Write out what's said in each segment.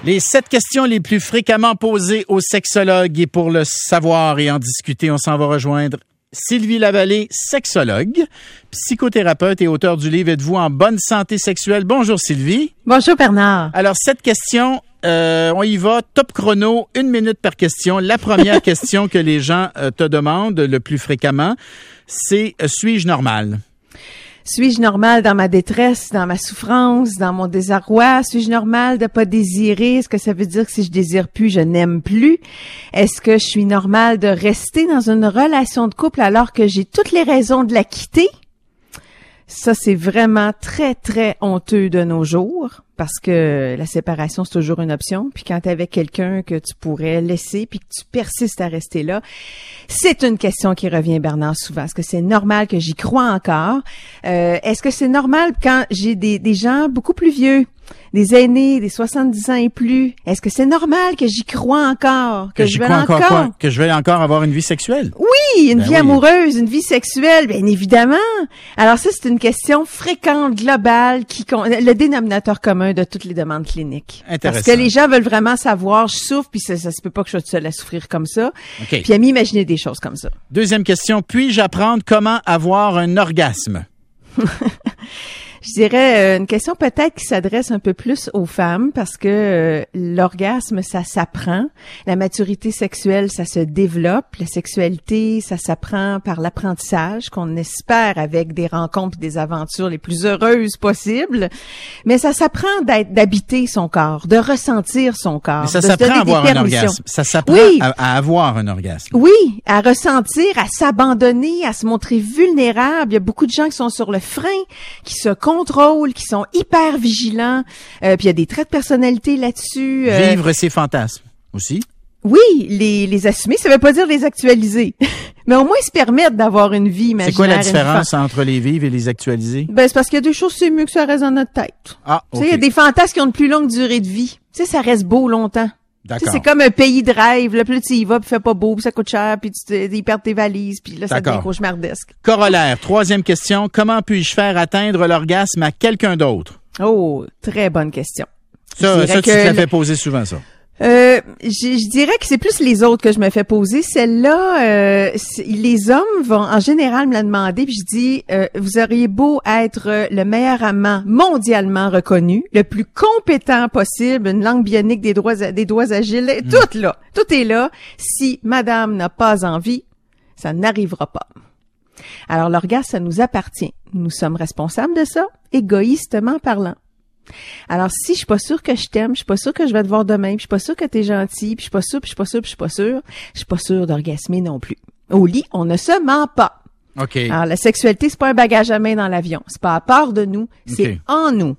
Les 7 questions les plus fréquemment posées aux sexologues et pour le savoir et en discuter, on s'en va rejoindre Sylvie Lavallée, sexologue, psychothérapeute et auteure du livre « Êtes-vous en bonne santé sexuelle ». Bonjour Sylvie. Bonjour Bernard. Alors, 7 questions, on y va, top chrono, 1 minute par question. La première question que les gens te demandent le plus fréquemment, c'est « Suis-je normal ». Suis-je normal dans ma détresse, dans ma souffrance, dans mon désarroi? Suis-je normal de pas désirer? Est-ce que ça veut dire que si je désire plus, je n'aime plus? Est-ce que je suis normal de rester dans une relation de couple alors que j'ai toutes les raisons de la quitter? Ça, c'est vraiment très, très honteux de nos jours parce que la séparation, c'est toujours une option. Puis quand t'es avec quelqu'un que tu pourrais laisser puis que tu persistes à rester là, c'est une question qui revient, Bernard, souvent. Est-ce que c'est normal que j'y crois encore? Est-ce que c'est normal quand j'ai des gens beaucoup plus vieux, des aînés, des 70 ans et plus? Est-ce que c'est normal que j'y crois encore? Que je veuille encore quoi? Que je veuille encore avoir une vie sexuelle? Oui, une vie amoureuse, une vie sexuelle, bien évidemment. Alors ça, c'est une question fréquente, globale, le dénominateur commun de toutes les demandes cliniques. Intéressant. Parce que les gens veulent vraiment savoir, je souffre, puis ça se peut pas que je sois seule à souffrir comme ça. Okay. Puis à m'imaginer des choses comme ça. Deuxième question, puis-je apprendre comment avoir un orgasme? Je dirais une question peut-être qui s'adresse un peu plus aux femmes parce que l'orgasme, ça s'apprend. La maturité sexuelle, ça se développe. La sexualité, ça s'apprend par l'apprentissage qu'on espère avec des rencontres et des aventures les plus heureuses possibles. Mais ça s'apprend d'habiter son corps, de ressentir son corps. Mais ça s'apprend à avoir un orgasme. Ça s'apprend à avoir un orgasme. Oui, à ressentir, à s'abandonner, à se montrer vulnérable. Il y a beaucoup de gens qui sont sur le frein, qui se contrôlent, qui sont hyper vigilants. Puis il y a des traits de personnalité là-dessus. Vivre ses fantasmes aussi. Oui, les assumer, ça veut pas dire les actualiser. Mais au moins se permettre d'avoir une vie imaginaire. C'est quoi la différence entre les vivre et les actualiser? Ben, c'est parce qu'il y a des choses, c'est mieux que ça reste dans notre tête. Ah, Tu sais, il y a des fantasmes qui ont une plus longue durée de vie. Tu sais, ça reste beau longtemps. D'accord. C'est comme un pays de rêve. Là, puis là, tu y vas, puis fait pas beau, puis ça coûte cher, puis ils perdent tes valises, puis là, ça devient cauchemardesque. Corollaire. Troisième question. Comment puis-je faire atteindre l'orgasme à quelqu'un d'autre? Oh, très bonne question. Ça tu te l'as fait poser souvent, ça. Je dirais que c'est plus les autres que je me fais poser. Celle-là, les hommes vont en général me la demander, puis je dis, vous auriez beau être le meilleur amant mondialement reconnu, le plus compétent possible, une langue bionique, des doigts agiles, tout est là. Si madame n'a pas envie, ça n'arrivera pas. Alors l'orgasme, ça nous appartient. Nous sommes responsables de ça, égoïstement parlant. Alors, si je suis pas sûre que je t'aime, je suis pas sûre que je vais te voir demain, puis je suis pas sûre que t'es gentil, puis je suis pas sûre, puis je suis pas sûre, puis je suis pas sûre d'orgasmer non plus. Au lit, on ne se ment pas. OK. Alors, la sexualité, c'est pas un bagage à main dans l'avion. C'est pas à part de nous, c'est en nous.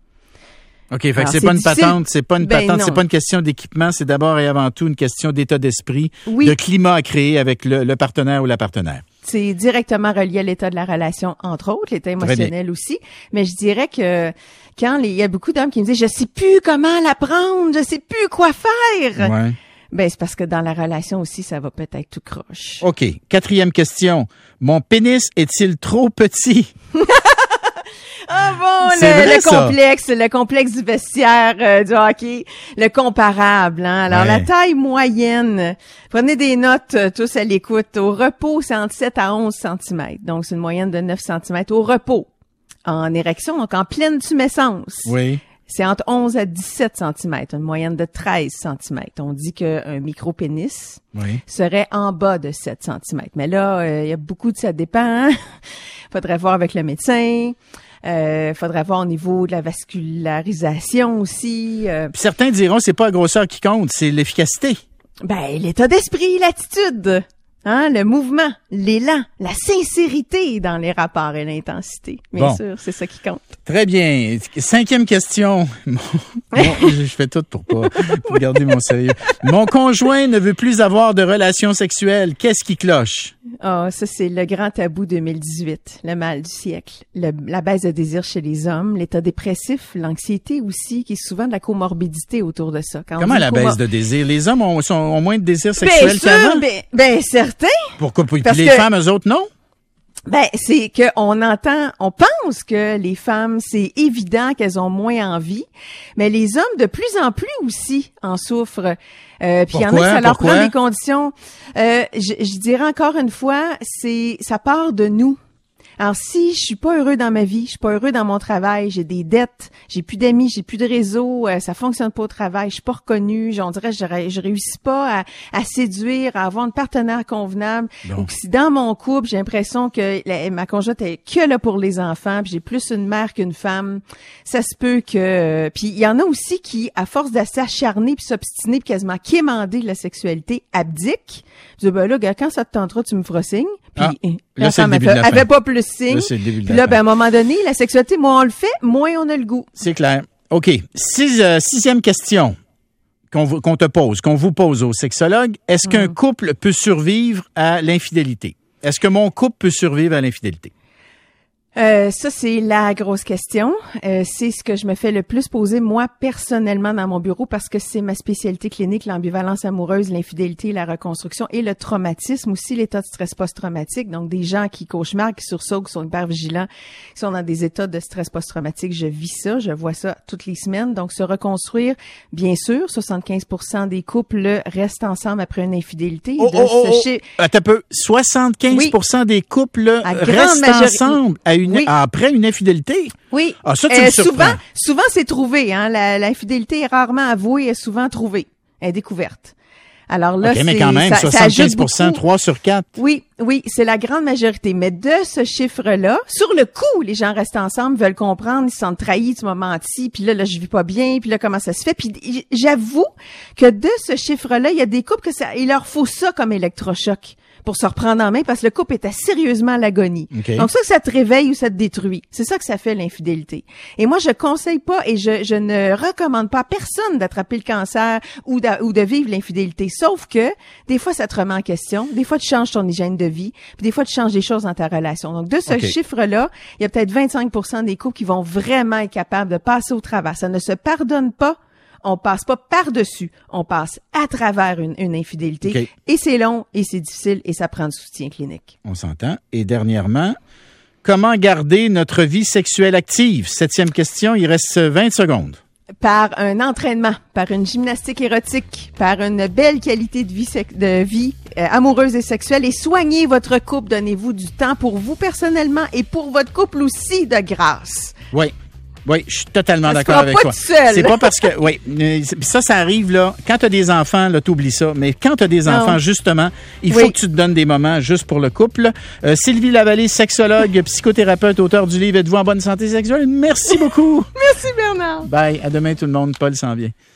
OK, fait que c'est pas une patente, c'est pas une question d'équipement, c'est d'abord et avant tout une question d'état d'esprit, de climat à créer avec le partenaire ou la partenaire. C'est directement relié à l'état de la relation, entre autres, l'état émotionnel aussi. Mais je dirais que il y a beaucoup d'hommes qui me disent, je sais plus comment la prendre, je sais plus quoi faire. Ouais. Ben, c'est parce que dans la relation aussi, ça va peut-être tout croche. OK. 4e question. Mon pénis est-il trop petit? Ah bon, le complexe du vestiaire du hockey, le comparable. Hein? Alors, la taille moyenne, prenez des notes tous à l'écoute. Au repos, c'est entre 7 à 11 cm. Donc, c'est une moyenne de 9 cm au repos. En érection, donc en pleine tumescence. Oui. C'est entre 11 à 17 cm, une moyenne de 13 cm. On dit qu'un micro-pénis serait en bas de 7 cm. Mais là, il y a beaucoup de ça dépend. Hein? Faudrait voir avec le médecin. Faudrait voir au niveau de la vascularisation aussi. Puis certains diront c'est pas la grosseur qui compte, c'est l'efficacité. Ben, l'état d'esprit, l'attitude. Hein, le mouvement, l'élan, la sincérité dans les rapports et l'intensité. Bien sûr, c'est ça qui compte. Très bien. 5e question. Je fais tout pour garder mon sérieux. Mon conjoint ne veut plus avoir de relations sexuelles. Qu'est-ce qui cloche? Ah, ça, c'est le grand tabou 2018, le mal du siècle. La baisse de désir chez les hommes, l'état dépressif, l'anxiété aussi, qui est souvent de la comorbidité autour de ça. Comment la baisse de désir? Les hommes ont moins de désir sexuel qu'avant? Ben, certain. Pourquoi? Puis les femmes, eux autres, non? C'est que on pense que les femmes, c'est évident qu'elles ont moins envie, mais les hommes de plus en plus aussi en souffrent. Puis il y en a que ça leur prend des conditions. Je dirais encore une fois, ça part de nous. Alors, si je suis pas heureux dans ma vie, je suis pas heureux dans mon travail, j'ai des dettes, j'ai plus d'amis, j'ai plus de réseau, ça fonctionne pas au travail, je suis pas reconnue, on dirait je réussis pas à séduire, à avoir un partenaire convenable. Bon. Ou que si dans mon couple, j'ai l'impression que ma conjointe est que là pour les enfants, puis j'ai plus une mère qu'une femme, ça se peut que... puis il y en a aussi qui, à force de s'acharner puis s'obstiner puis quasiment quémander la sexualité, abdiquent. Je dis, ben là, quand ça te tentera, tu me feras signe. Puis là, c'est le début de la fin. Elle fait pas plus signe. Là, c'est le début de puis la là, fin. à un moment donné, la sexualité, moins on le fait, moins on a le goût. C'est clair. OK. Sixième question qu'on te pose, qu'on vous pose aux sexologues. Est-ce qu'un couple peut survivre à l'infidélité? Est-ce que mon couple peut survivre à l'infidélité? Ça, c'est la grosse question. C'est ce que je me fais le plus poser, moi, personnellement, dans mon bureau, parce que c'est ma spécialité clinique, l'ambivalence amoureuse, l'infidélité, la reconstruction et le traumatisme, aussi l'état de stress post-traumatique. Donc, des gens qui cauchemardent, qui sursautent, qui sont hyper vigilants, qui sont dans des états de stress post-traumatique. Je vis ça, je vois ça toutes les semaines. Donc, se reconstruire, bien sûr, 75% des couples restent ensemble après une infidélité. Attends un peu. 75% des couples restent ensemble après une infidélité? Oui. Ah, ça, tu me surprends. Souvent, c'est trouvé. Hein? L'infidélité est rarement avouée, est souvent trouvée, est découverte. Alors là, mais quand même, 75%, 3 sur 4. Oui, c'est la grande majorité. Mais de ce chiffre-là, sur le coup, les gens restent ensemble, veulent comprendre, ils se sentent trahis, tu m'as menti, puis là, je vis pas bien, puis là, comment ça se fait? Puis j'avoue que de ce chiffre-là, il y a des couples il leur faut ça comme électrochoc pour se reprendre en main, parce que le couple était sérieusement à l'agonie. Okay. Donc ça te réveille ou ça te détruit. C'est ça que ça fait, l'infidélité. Et moi, je conseille pas et je ne recommande pas à personne d'attraper le cancer ou de vivre l'infidélité. Sauf que, des fois, ça te remet en question. Des fois, tu changes ton hygiène de vie. Puis des fois, tu changes des choses dans ta relation. Donc, de ce chiffre-là, il y a peut-être 25% des couples qui vont vraiment être capables de passer au travers. Ça ne se pardonne pas. On passe pas par-dessus, on passe à travers une infidélité. Okay. Et c'est long, et c'est difficile, et ça prend du soutien clinique. On s'entend. Et dernièrement, comment garder notre vie sexuelle active? 7e question, il reste 20 secondes. Par un entraînement, par une gymnastique érotique, par une belle qualité de vie amoureuse et sexuelle. Et soignez votre couple, donnez-vous du temps pour vous personnellement et pour votre couple aussi de grâce. Oui, je suis totalement d'accord avec toi. C'est pas parce que, ça arrive là. Quand t'as des enfants, là, t'oublies ça. Mais quand t'as des enfants, justement, il faut que tu te donnes des moments juste pour le couple. Sylvie Lavallée, sexologue, psychothérapeute, auteure du livre Êtes-vous en bonne santé sexuelle? Merci beaucoup. Merci Bernard. Bye. À demain tout le monde. Paul s'en vient.